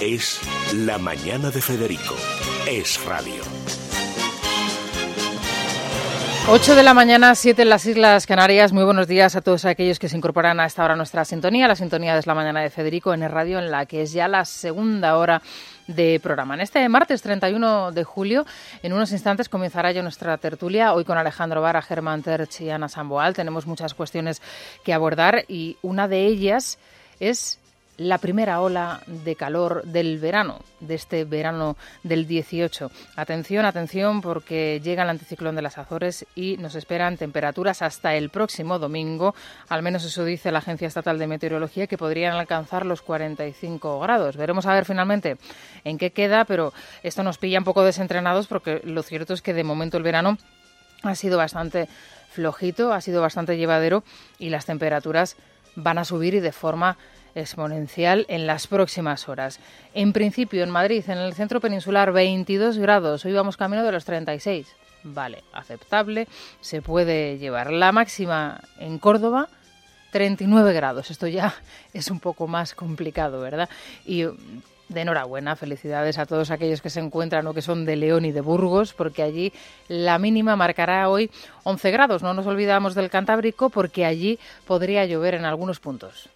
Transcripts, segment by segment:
Es La Mañana de Federico. Es radio. 8 de la mañana, 7 en las Islas Canarias. Muy buenos días a todos aquellos que se incorporan a esta hora a nuestra sintonía. La sintonía es La Mañana de Federico en Es Radio, en la que es ya la segunda hora de programa. En este martes 31 de julio, en unos instantes comenzará ya nuestra tertulia, hoy con Alejandro Vara, Germán Terch y Ana Samboal. Tenemos muchas cuestiones que abordar y una de ellas es la primera ola de calor del verano, de este verano del 18. Atención, atención, porque llega el anticiclón de las Azores y nos esperan temperaturas hasta el próximo domingo, al menos eso dice la Agencia Estatal de Meteorología, que podrían alcanzar los 45 grados. Veremos a ver finalmente en qué queda, pero esto nos pilla un poco desentrenados porque lo cierto es que de momento el verano ha sido bastante flojito, ha sido bastante llevadero y las temperaturas van a subir y de forma exponencial en las próximas horas. En principio, en Madrid, en el centro peninsular, 22 grados. Hoy vamos camino de los 36. Vale, aceptable, se puede llevar. La máxima en Córdoba, 39 grados. Esto ya es un poco más complicado, ¿verdad? Y de enhorabuena, felicidades a todos aquellos que se encuentran o que son de León y de Burgos, porque allí la mínima marcará hoy 11 grados. No nos olvidamos del Cantábrico, porque allí podría llover en algunos puntos.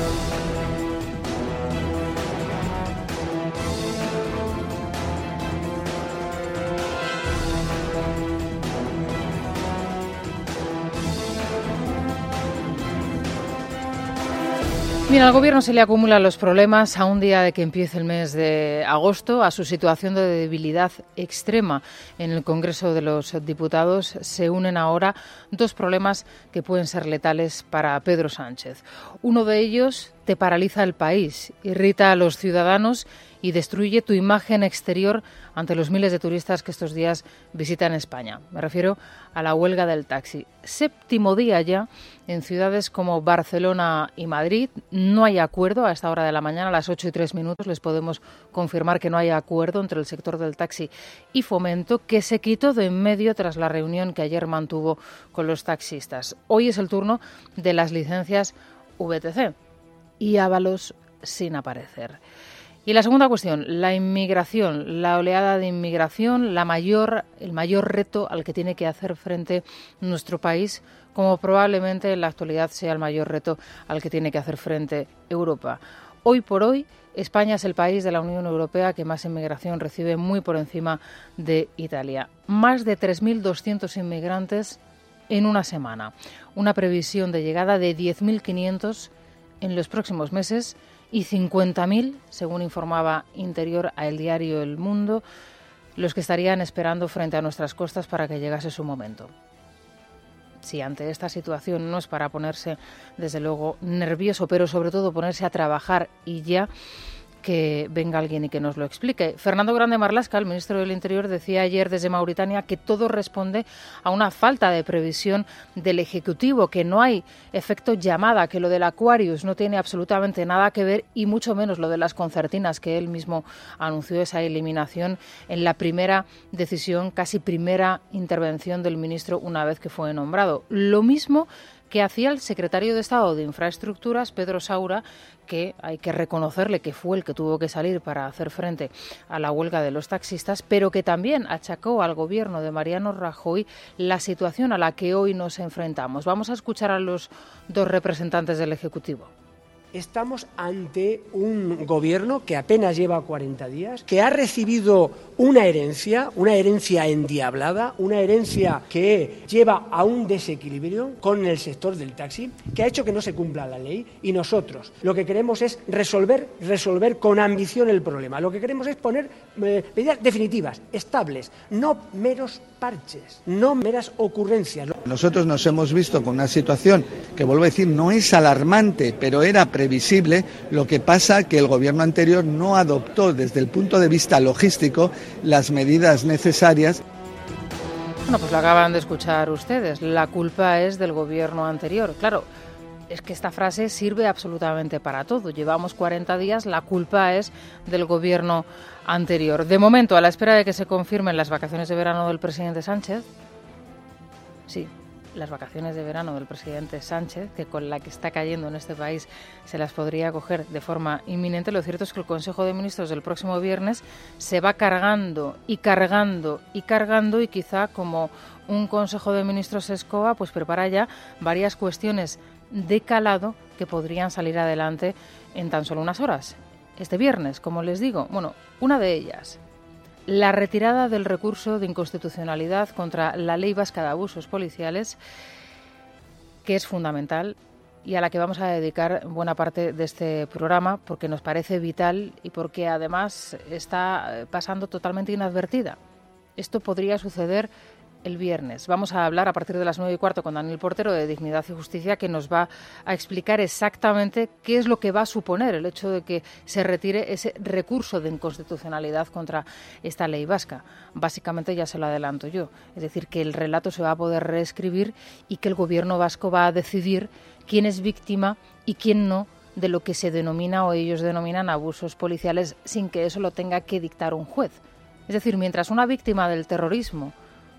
Bien, al Gobierno se le acumulan los problemas a un día de que empiece el mes de agosto. A su situación de debilidad extrema en el Congreso de los Diputados se unen ahora dos problemas que pueden ser letales para Pedro Sánchez. Uno de ellos te paraliza el país, irrita a los ciudadanos y destruye tu imagen exterior ante los miles de turistas que estos días visitan España. Me refiero a la huelga del taxi. Séptimo día ya en ciudades como Barcelona y Madrid. No hay acuerdo a esta hora de la mañana, a las 8:03. Les podemos confirmar que no hay acuerdo entre el sector del taxi y Fomento, que se quitó de en medio tras la reunión que ayer mantuvo con los taxistas. Hoy es el turno de las licencias VTC y Ábalos sin aparecer. Y la segunda cuestión, la inmigración, la oleada de inmigración, el mayor reto al que tiene que hacer frente nuestro país, como probablemente en la actualidad sea el mayor reto al que tiene que hacer frente Europa. Hoy por hoy, España es el país de la Unión Europea que más inmigración recibe, muy por encima de Italia. Más de 3.200 inmigrantes en una semana. Una previsión de llegada de 10.500 en los próximos meses y 50.000, según informaba Interior a el diario El Mundo, los que estarían esperando frente a nuestras costas para que llegase su momento. Sí, ante esta situación no es para ponerse, desde luego, nervioso, pero sobre todo ponerse a trabajar y ya que venga alguien y que nos lo explique. Fernando Grande Marlaska, el ministro del Interior, decía ayer desde Mauritania que todo responde a una falta de previsión del Ejecutivo, que no hay efecto llamada, que lo del Aquarius no tiene absolutamente nada que ver y mucho menos lo de las concertinas, que él mismo anunció esa eliminación en la primera decisión, casi primera intervención del ministro una vez que fue nombrado. Lo mismo que hacía el secretario de Estado de Infraestructuras, Pedro Saura, que hay que reconocerle que fue el que tuvo que salir para hacer frente a la huelga de los taxistas, pero que también achacó al gobierno de Mariano Rajoy la situación a la que hoy nos enfrentamos. Vamos a escuchar a los dos representantes del Ejecutivo. Estamos ante un gobierno que apenas lleva 40 días, que ha recibido una herencia endiablada, una herencia que lleva a un desequilibrio con el sector del taxi, que ha hecho que no se cumpla la ley, y nosotros lo que queremos es resolver con ambición el problema. Lo que queremos es poner medidas definitivas, estables, no meros parches, no meras ocurrencias. Nosotros nos hemos visto con una situación que, vuelvo a decir, no es alarmante, pero era previsible. Lo que pasa que el gobierno anterior no adoptó desde el punto de vista logístico las medidas necesarias. Bueno, pues lo acaban de escuchar ustedes. La culpa es del gobierno anterior. Claro, es que esta frase sirve absolutamente para todo. Llevamos 40 días, la culpa es del gobierno anterior. De momento, a la espera de que se confirmen las vacaciones de verano del presidente Sánchez, sí, las vacaciones de verano del presidente Sánchez, que con la que está cayendo en este país se las podría coger de forma inminente. Lo cierto es que el Consejo de Ministros del próximo viernes se va cargando y cargando y cargando, y quizá como un Consejo de Ministros escoba, pues prepara ya varias cuestiones de calado que podrían salir adelante en tan solo unas horas. Este viernes, como les digo, bueno, una de ellas, la retirada del recurso de inconstitucionalidad contra la Ley Vasca de Abusos Policiales, que es fundamental y a la que vamos a dedicar buena parte de este programa porque nos parece vital y porque además está pasando totalmente inadvertida. Esto podría suceder el viernes. Vamos a hablar a partir de las 9:15 con Daniel Portero de Dignidad y Justicia, que nos va a explicar exactamente qué es lo que va a suponer el hecho de que se retire ese recurso de inconstitucionalidad contra esta ley vasca. Básicamente ya se lo adelanto yo. Es decir, que el relato se va a poder reescribir y que el gobierno vasco va a decidir quién es víctima y quién no de lo que se denomina o ellos denominan abusos policiales, sin que eso lo tenga que dictar un juez. Es decir, mientras una víctima del terrorismo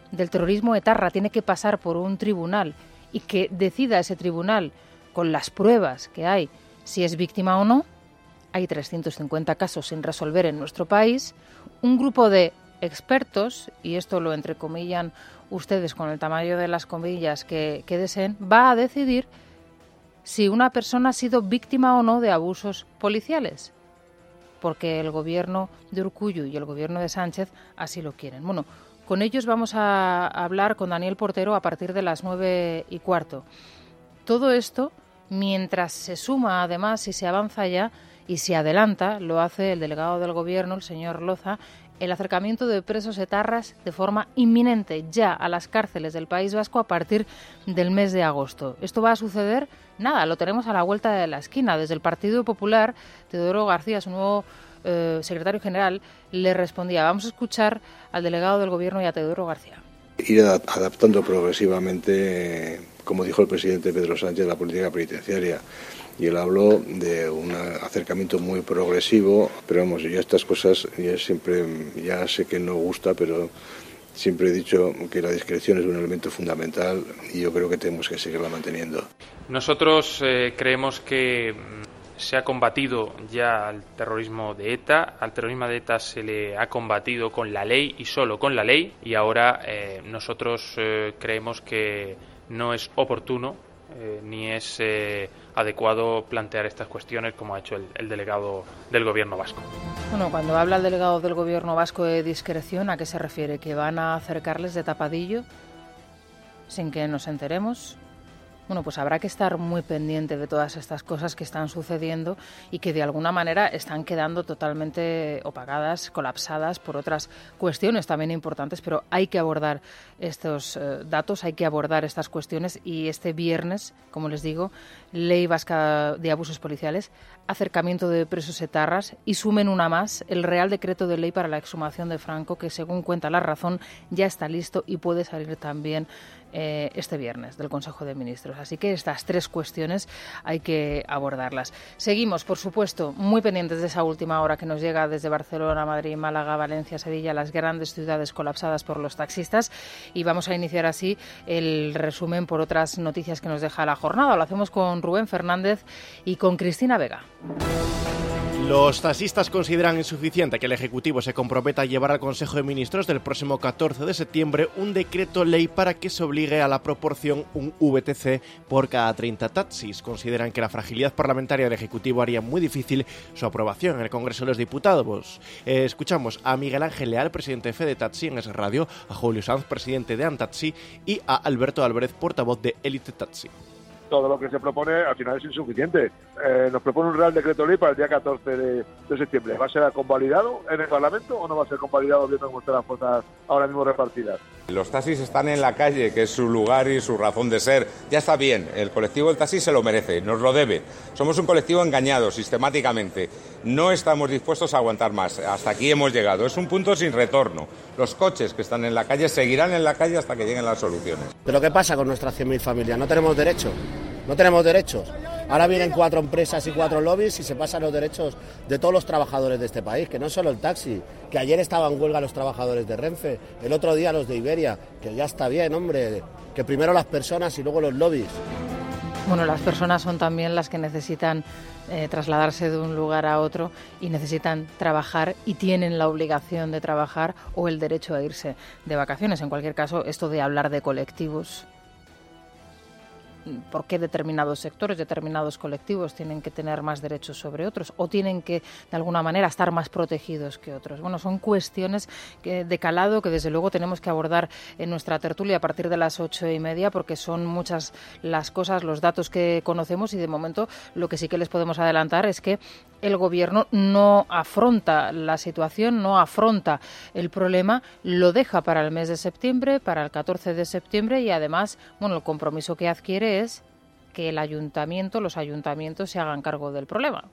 etarra tiene que pasar por un tribunal y que decida ese tribunal con las pruebas que hay si es víctima o no, hay 350 casos sin resolver en nuestro país, un grupo de expertos, y esto lo entrecomillan ustedes con el tamaño de las comillas que deseen, va a decidir si una persona ha sido víctima o no de abusos policiales, porque el gobierno de Urkullu y el gobierno de Sánchez así lo quieren. Bueno, con ellos vamos a hablar con Daniel Portero a partir de las 9:15. Todo esto mientras se suma, además, y se avanza ya y se adelanta, lo hace el delegado del Gobierno, el señor Loza, el acercamiento de presos etarras de forma inminente ya a las cárceles del País Vasco a partir del mes de agosto. ¿Esto va a suceder? Nada, lo tenemos a la vuelta de la esquina. Desde el Partido Popular, Teodoro García, su nuevo secretario general, le respondía. Vamos a escuchar al delegado del Gobierno y a Teodoro García. Ir adaptando progresivamente, como dijo el presidente Pedro Sánchez, la política penitenciaria. Y él habló de un acercamiento muy progresivo, pero vamos, yo estas cosas ya sé que no gusta, pero siempre he dicho que la discreción es un elemento fundamental y yo creo que tenemos que seguirla manteniendo. Nosotros creemos que se ha combatido ya al terrorismo de ETA. Al terrorismo de ETA se le ha combatido con la ley y solo con la ley, y ahora nosotros creemos que no es oportuno ni es adecuado plantear estas cuestiones como ha hecho el delegado del Gobierno vasco. Bueno, cuando habla el delegado del Gobierno vasco de discreción, ¿a qué se refiere? ¿Que van a acercarles de tapadillo sin que nos enteremos? Bueno, pues habrá que estar muy pendiente de todas estas cosas que están sucediendo y que de alguna manera están quedando totalmente opagadas, colapsadas por otras cuestiones también importantes, pero hay que abordar estos datos, hay que abordar estas cuestiones y este viernes, como les digo, Ley Vasca de Abusos Policiales, acercamiento de presos etarras y sumen una más, el Real Decreto de Ley para la exhumación de Franco, que según cuenta La Razón ya está listo y puede salir también este viernes del Consejo de Ministros. Así que estas tres cuestiones hay que abordarlas. Seguimos, por supuesto, muy pendientes de esa última hora que nos llega desde Barcelona, Madrid, Málaga, Valencia, Sevilla, las grandes ciudades colapsadas por los taxistas, y vamos a iniciar así el resumen por otras noticias que nos deja la jornada. Lo hacemos con Rubén Fernández y con Cristina Vega. Los taxistas consideran insuficiente que el Ejecutivo se comprometa a llevar al Consejo de Ministros del próximo 14 de septiembre un decreto ley para que se obligue a la proporción un VTC por cada 30 taxis. Consideran que la fragilidad parlamentaria del Ejecutivo haría muy difícil su aprobación en el Congreso de los Diputados. Escuchamos a Miguel Ángel Leal, presidente de Fede Taxi en Es Radio, a Julio Sanz, presidente de Antaxi, y a Alberto Álvarez, portavoz de Élite Taxi. Todo lo que se propone al final es insuficiente. Nos propone un Real Decreto Ley para el día 14 de septiembre. ¿Va a ser convalidado en el Parlamento o no va a ser convalidado viendo cómo están las fuerzas ahora mismo repartidas? Los taxis están en la calle, que es su lugar y su razón de ser. Ya está bien, el colectivo del taxi se lo merece, nos lo debe. Somos un colectivo engañado sistemáticamente. No estamos dispuestos a aguantar más. Hasta aquí hemos llegado. Es un punto sin retorno. Los coches que están en la calle seguirán en la calle hasta que lleguen las soluciones. ¿Pero qué pasa con nuestras 100.000 familias? ¿No tenemos derechos? No tenemos derechos. Ahora vienen 4 empresas y 4 lobbies y se pasan los derechos de todos los trabajadores de este país, que no solo el taxi, que ayer estaban en huelga los trabajadores de Renfe, el otro día los de Iberia, que ya está bien, hombre. que primero las personas y luego los lobbies. Bueno, las personas son también las que necesitan trasladarse de un lugar a otro y necesitan trabajar y tienen la obligación de trabajar o el derecho a irse de vacaciones. En cualquier caso, esto de hablar de colectivos, ¿por qué determinados sectores, determinados colectivos tienen que tener más derechos sobre otros o tienen que, de alguna manera, estar más protegidos que otros? Bueno, son cuestiones de calado que, desde luego, tenemos que abordar en nuestra tertulia a partir de las 8:30, porque son muchas las cosas, los datos que conocemos, y de momento lo que sí que les podemos adelantar es que el Gobierno no afronta la situación, no afronta el problema, lo deja para el mes de septiembre, para el 14 de septiembre, y además, bueno, el compromiso que adquiere es que los ayuntamientos se hagan cargo del problema.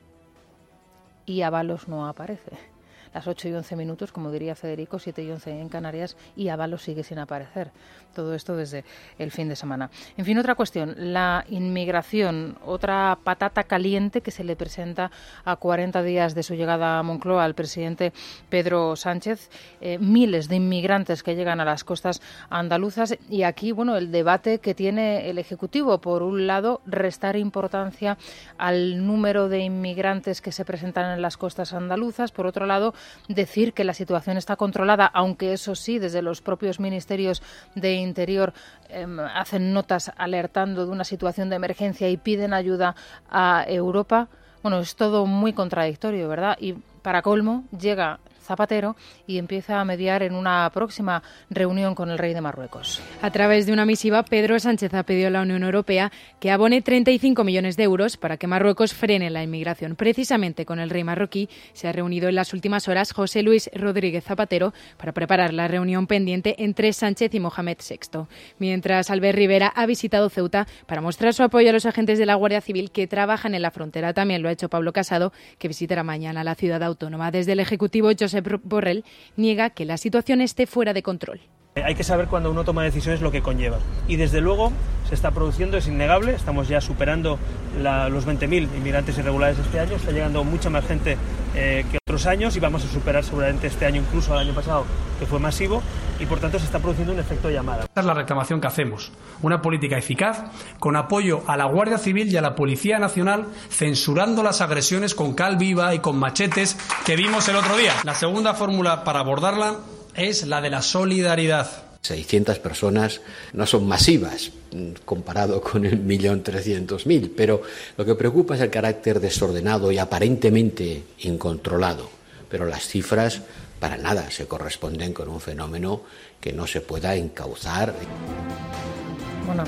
Y Ábalos no aparece. Las 8:11, como diría Federico, 7:11 en Canarias, y Ábalos sigue sin aparecer. Todo esto desde el fin de semana. En fin, otra cuestión, la inmigración, otra patata caliente que se le presenta a 40 días de su llegada a Moncloa al presidente Pedro Sánchez. Miles de inmigrantes que llegan a las costas andaluzas, y aquí, bueno, el debate que tiene el Ejecutivo. Por un lado, restar importancia al número de inmigrantes que se presentan en las costas andaluzas. Por otro lado, decir que la situación está controlada, aunque eso sí, desde los propios ministerios de Interior hacen notas alertando de una situación de emergencia y piden ayuda a Europa. Bueno, es todo muy contradictorio, ¿verdad? Y para colmo, llega Zapatero y empieza a mediar en una próxima reunión con el rey de Marruecos. A través de una misiva, Pedro Sánchez ha pedido a la Unión Europea que abone 35 millones de euros para que Marruecos frene la inmigración. Precisamente con el rey marroquí se ha reunido en las últimas horas José Luis Rodríguez Zapatero para preparar la reunión pendiente entre Sánchez y Mohamed VI. Mientras, Albert Rivera ha visitado Ceuta para mostrar su apoyo a los agentes de la Guardia Civil que trabajan en la frontera. También lo ha hecho Pablo Casado, que visitará mañana la ciudad autónoma. Desde el Ejecutivo, Josep Borrell niega que la situación esté fuera de control. Hay que saber cuando uno toma decisiones lo que conlleva. Y desde luego se está produciendo, es innegable, estamos ya superando los 20.000 inmigrantes irregulares este año, está llegando mucha más gente que otros años y vamos a superar seguramente este año incluso al año pasado, que fue masivo, y por tanto se está produciendo un efecto llamada. Esta es la reclamación que hacemos, una política eficaz con apoyo a la Guardia Civil y a la Policía Nacional, censurando las agresiones con cal viva y con machetes que vimos el otro día. La segunda fórmula para abordarla es la de la solidaridad. 600 personas no son masivas comparado con el 1.300.000, pero lo que preocupa es el carácter desordenado y aparentemente incontrolado. Pero las cifras para nada se corresponden con un fenómeno que no se pueda encauzar. Bueno,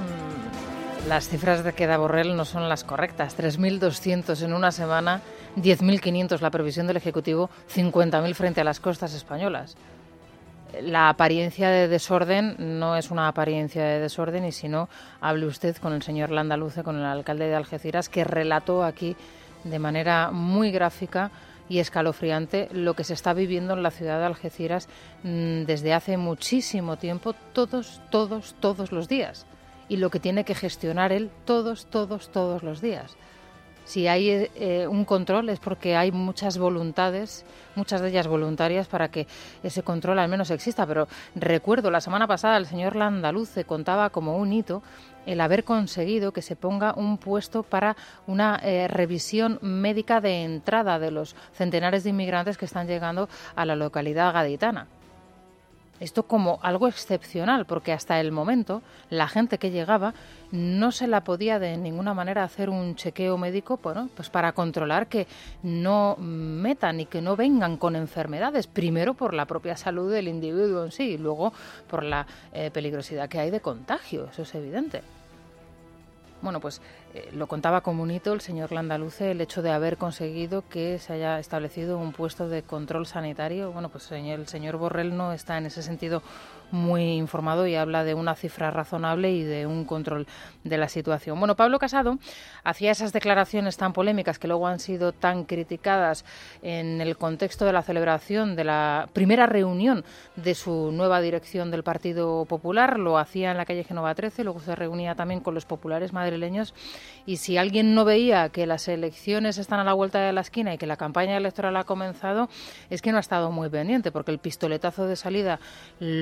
las cifras de que da Borrell no son las correctas. 3.200 en una semana, 10.500 la previsión del Ejecutivo, 50.000 frente a las costas españolas. La apariencia de desorden no es una apariencia de desorden, y si no, hable usted con el señor Landaluce, con el alcalde de Algeciras, que relató aquí de manera muy gráfica y escalofriante lo que se está viviendo en la ciudad de Algeciras desde hace muchísimo tiempo, todos los días, y lo que tiene que gestionar él todos los días. Si hay un control es porque hay muchas voluntades, muchas de ellas voluntarias, para que ese control al menos exista. Pero recuerdo, la semana pasada el señor Landaluce contaba como un hito el haber conseguido que se ponga un puesto para una revisión médica de entrada de los centenares de inmigrantes que están llegando a la localidad gaditana. Esto como algo excepcional, porque hasta el momento la gente que llegaba no se la podía de ninguna manera hacer un chequeo médico, bueno, pues para controlar que no metan y que no vengan con enfermedades, primero por la propia salud del individuo en sí y luego por la peligrosidad que hay de contagio, eso es evidente. Bueno, pues lo contaba como un hito el señor Landaluce, el hecho de haber conseguido que se haya establecido un puesto de control sanitario. Bueno, pues el señor Borrell no está en ese sentido muy informado y habla de una cifra razonable y de un control de la situación. Bueno, Pablo Casado hacía esas declaraciones tan polémicas que luego han sido tan criticadas en el contexto de la celebración de la primera reunión de su nueva dirección del Partido Popular. Lo hacía en la calle Génova 13, luego se reunía también con los populares madrileños, y si alguien no veía que las elecciones están a la vuelta de la esquina y que la campaña electoral ha comenzado, es que no ha estado muy pendiente, porque el pistoletazo de salida lo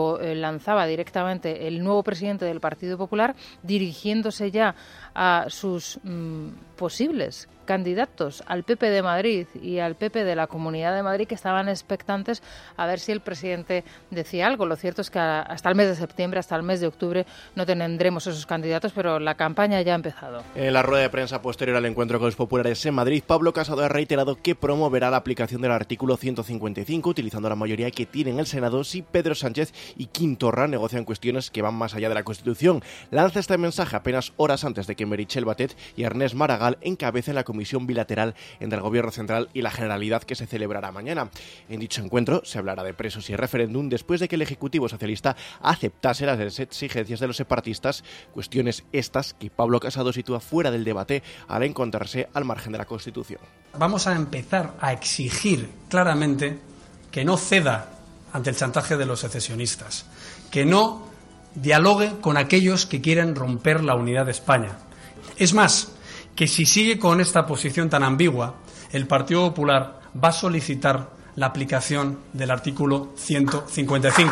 lo lanzaba directamente el nuevo presidente del Partido Popular, dirigiéndose ya a sus posibles candidatos al PP de Madrid y al PP de la Comunidad de Madrid, que estaban expectantes a ver si el presidente decía algo. Lo cierto es que hasta el mes de septiembre, hasta el mes de octubre, no tendremos esos candidatos, pero la campaña ya ha empezado. En la rueda de prensa posterior al encuentro con los populares en Madrid, Pablo Casado ha reiterado que promoverá la aplicación del artículo 155, utilizando la mayoría que tiene en el Senado si Pedro Sánchez y Quim Torra negocian cuestiones que van más allá de la Constitución. Lanza este mensaje apenas horas antes de que Meritxell Batet y Ernest Maragall encabecen la comisión bilateral entre el Gobierno Central y la Generalidad que se celebrará mañana. En dicho encuentro se hablará de presos y referéndum después de que el Ejecutivo Socialista aceptase las exigencias de los separatistas, cuestiones estas que Pablo Casado sitúa fuera del debate al encontrarse al margen de la Constitución. Vamos a empezar a exigir claramente que no ceda ante el chantaje de los secesionistas, que no dialogue con aquellos que quieren romper la unidad de España. Es más, que si sigue con esta posición tan ambigua, el Partido Popular va a solicitar la aplicación del artículo 155.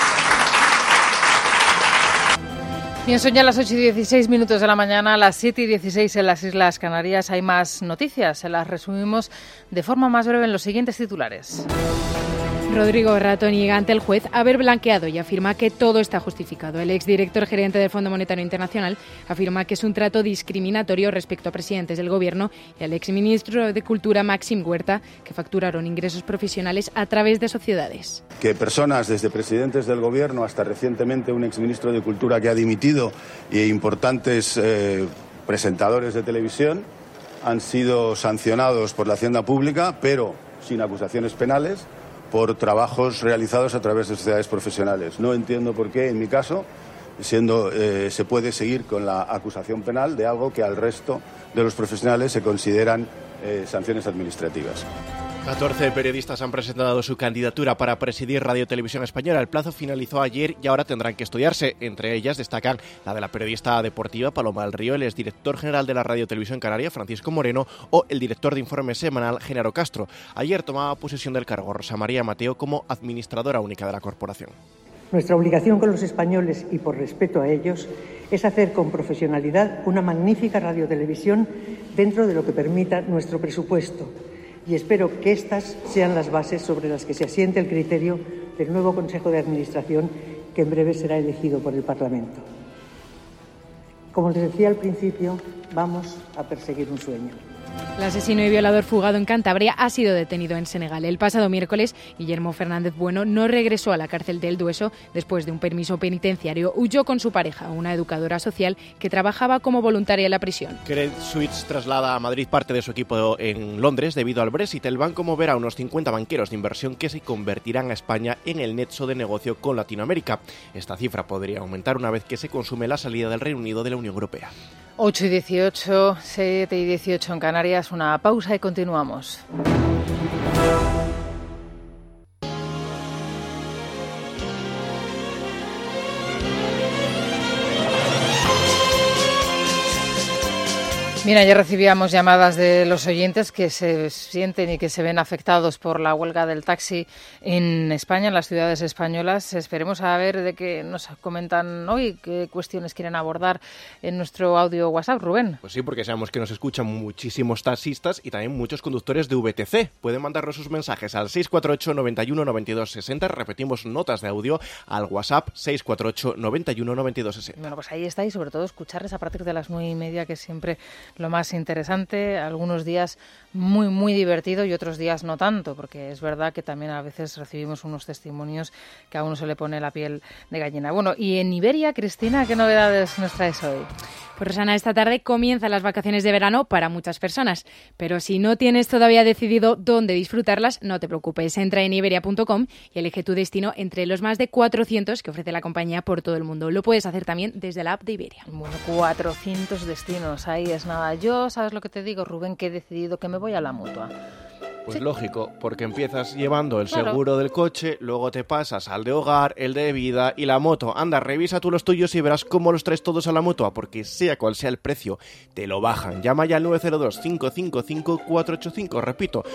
Bien, son ya las 8:16 de la mañana, las 7:16 en las Islas Canarias. Hay más noticias, se las resumimos de forma más breve en los siguientes titulares. Rodrigo Rato niega ante el juez haber blanqueado y afirma que todo está justificado. El exdirector gerente del Fondo Monetario Internacional afirma que es un trato discriminatorio respecto a presidentes del Gobierno y al exministro de Cultura, Maxim Huerta, que facturaron ingresos profesionales a través de sociedades. Que personas, desde presidentes del Gobierno hasta recientemente un exministro de Cultura que ha dimitido e importantes presentadores de televisión, han sido sancionados por la Hacienda Pública, pero sin acusaciones penales, por trabajos realizados a través de sociedades profesionales. No entiendo por qué, en mi caso, se puede seguir con la acusación penal de algo que al resto de los profesionales se consideran sanciones administrativas. 14 periodistas han presentado su candidatura para presidir Radio Televisión Española. El plazo finalizó ayer y ahora tendrán que estudiarse. Entre ellas destacan la de la periodista deportiva Paloma del Río, el exdirector general de la Radio Televisión Canaria, Francisco Moreno, o el director de Informe Semanal, Genaro Castro. Ayer tomaba posesión del cargo Rosa María Mateo como administradora única de la corporación. Nuestra obligación con los españoles y por respeto a ellos es hacer con profesionalidad una magnífica radiotelevisión dentro de lo que permita nuestro presupuesto. Y espero que estas sean las bases sobre las que se asiente el criterio del nuevo Consejo de Administración que en breve será elegido por el Parlamento. Como les decía al principio, vamos a perseguir un sueño. El asesino y violador fugado en Cantabria ha sido detenido en Senegal. El pasado miércoles, Guillermo Fernández Bueno no regresó a la cárcel de El Dueso después de un permiso penitenciario. Huyó con su pareja, una educadora social que trabajaba como voluntaria en la prisión. Credit Suisse traslada a Madrid parte de su equipo en Londres debido al Brexit. El banco moverá a unos 50 banqueros de inversión que se convertirán a España en el nexo de negocio con Latinoamérica. Esta cifra podría aumentar una vez que se consume la salida del Reino Unido de la Unión Europea. 8:18, 7:18 en Canarias, una pausa y continuamos. Mira, ya recibíamos llamadas de los oyentes que se sienten y que se ven afectados por la huelga del taxi en España, en las ciudades españolas. Esperemos a ver de qué nos comentan hoy, qué cuestiones quieren abordar en nuestro audio WhatsApp, Rubén. Pues sí, porque sabemos que nos escuchan muchísimos taxistas y también muchos conductores de VTC. Pueden mandarnos sus mensajes al 648 91 92 60. Repetimos, notas de audio al WhatsApp 648 91 92 60. Bueno, pues ahí está, y sobre todo escucharles a partir de las 9:30, que siempre lo más interesante. Algunos días muy, muy divertido y otros días no tanto, porque es verdad que también a veces recibimos unos testimonios que a uno se le pone la piel de gallina. Bueno, y en Iberia, Cristina, ¿qué novedades nos traes hoy? Pues Rosana, esta tarde comienzan las vacaciones de verano para muchas personas, pero si no tienes todavía decidido dónde disfrutarlas, no te preocupes. Entra en iberia.com y elige tu destino entre los más de 400 que ofrece la compañía por todo el mundo. Lo puedes hacer también desde la app de Iberia. Bueno, 400 destinos, ahí es nada. Yo, ¿sabes lo que te digo, Rubén? Que he decidido que me voy a la Mutua. Pues sí. lógico, porque empiezas llevando el Claro. seguro del coche, luego te pasas al de hogar, el de vida y la moto. Anda, revisa tú los tuyos y verás cómo los traes todos a la mutua, porque sea cual sea el precio, te lo bajan. Llama ya al 902-555-485, repito,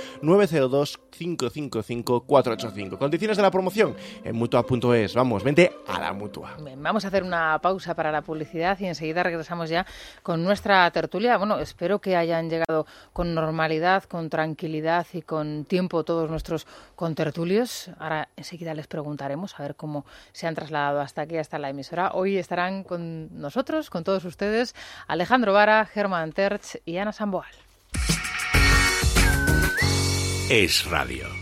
902-555-485. Condiciones de la promoción en mutua.es. Vamos, vente a la mutua. Bien, vamos a hacer una pausa para la publicidad y enseguida regresamos ya con nuestra tertulia. Bueno, espero que hayan llegado con normalidad, con tranquilidad y con tiempo todos nuestros contertulios. Ahora enseguida les preguntaremos a ver cómo se han trasladado hasta aquí, hasta la emisora. Hoy estarán con nosotros, con todos ustedes, Alejandro Vara, Germán Terch y Ana Samboal. Es Radio.